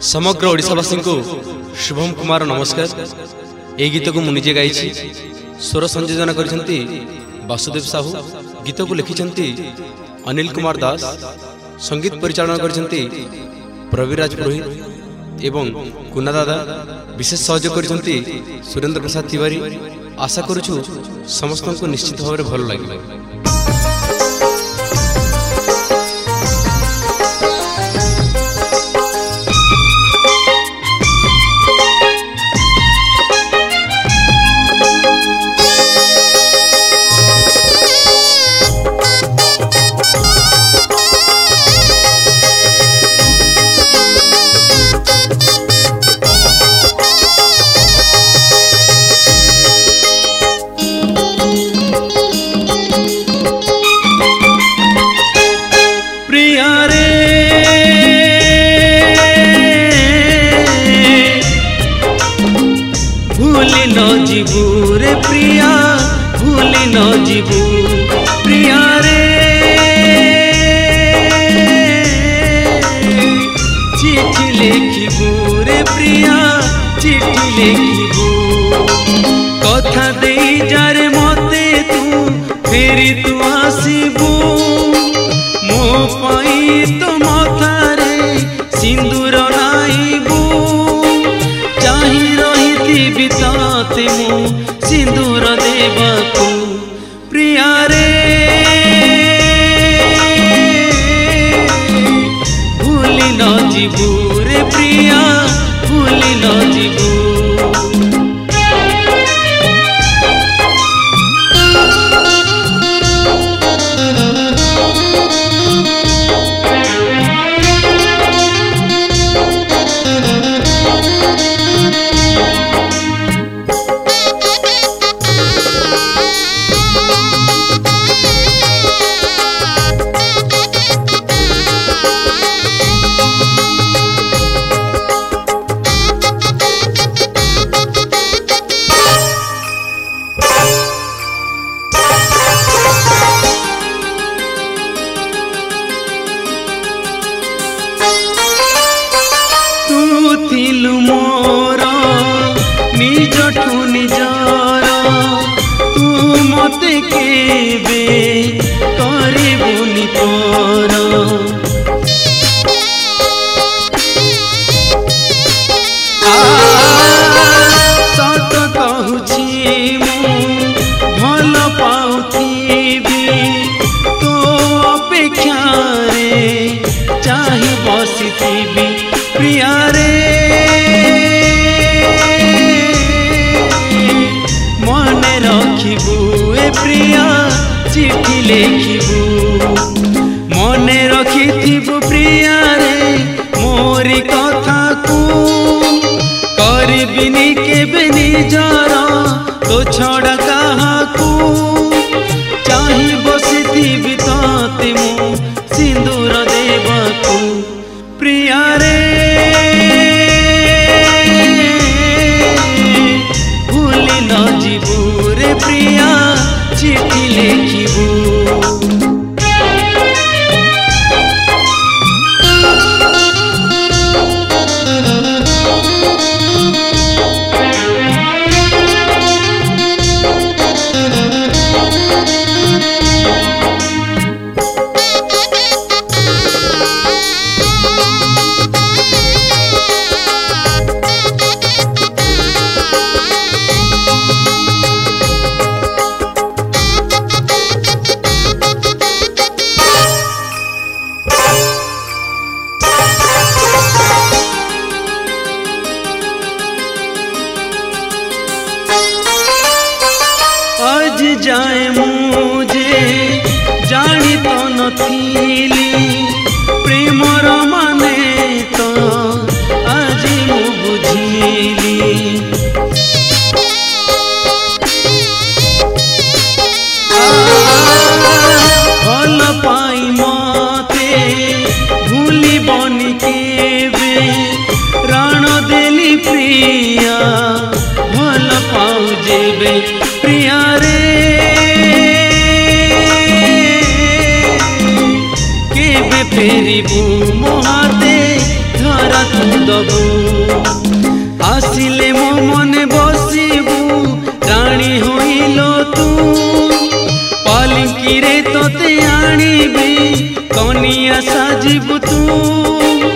समग्र ओडिशावासी को शुभम कुमार नमस्कार। ए गीत को मुझे गाई स्वर संयोजन कर वासुदेव साहू, गीत को लिखिं अनिल कुमार दास, संगीत परिचालन कर प्रवीराज पुरोहित एवं कुना दादा, विशेष सहयोग कर सुरेंद्र प्रसाद तिवारी। आशा करुछु समस्त को निश्चित भाव में भल लगे। जीवू रे प्रिया, भूली न जीवू प्रिया रे, चिट्ठी लिखिबू रे प्रिया, चिट्ठी लिखिबू, कथा दे जारे मते तू फेरी तू आसीबू, मो पाई तो मथारे सिंदूर नाइबू, चाही रही बिताते मु सिंदूर देवाकू प्रिया रे, भूली न जीवू रे प्रिया, भूली न जीवू। मोर निजठू निजार तू मते केबे करिबुनि पर, सत कहूछि मु भल पाउथिबी तो अपेक्षा रे चाहि बसिथिबी प्रिया रे, मने रखिबू ए प्रिया, चिट्ठी लिखिबू, मने रखिथिबू प्रिया रे मोरी कथा को, करिबिनी केबे निजर तो छड़ा काहाकू, चाहि बसिथिबी तते मु सिंदूर देवाकू प्रिया रे, भूली न जीवू रे प्रिया, चिट्ठी लिखिबू। आज जाए मुझे जानी तो नथिली, प्रेमर माने तो आज मु बुझिली, भल पाई मते भूली बनी केबे, राण देली प्रिया भल पाऊ जेबे प्रिया रे, केबे फेरिबू मोहाते धरा तू दबू आसिले मो मने बसिबू राणी होइलो तू पालिंकी रे तोते आनिबी कनिया साजिबू तू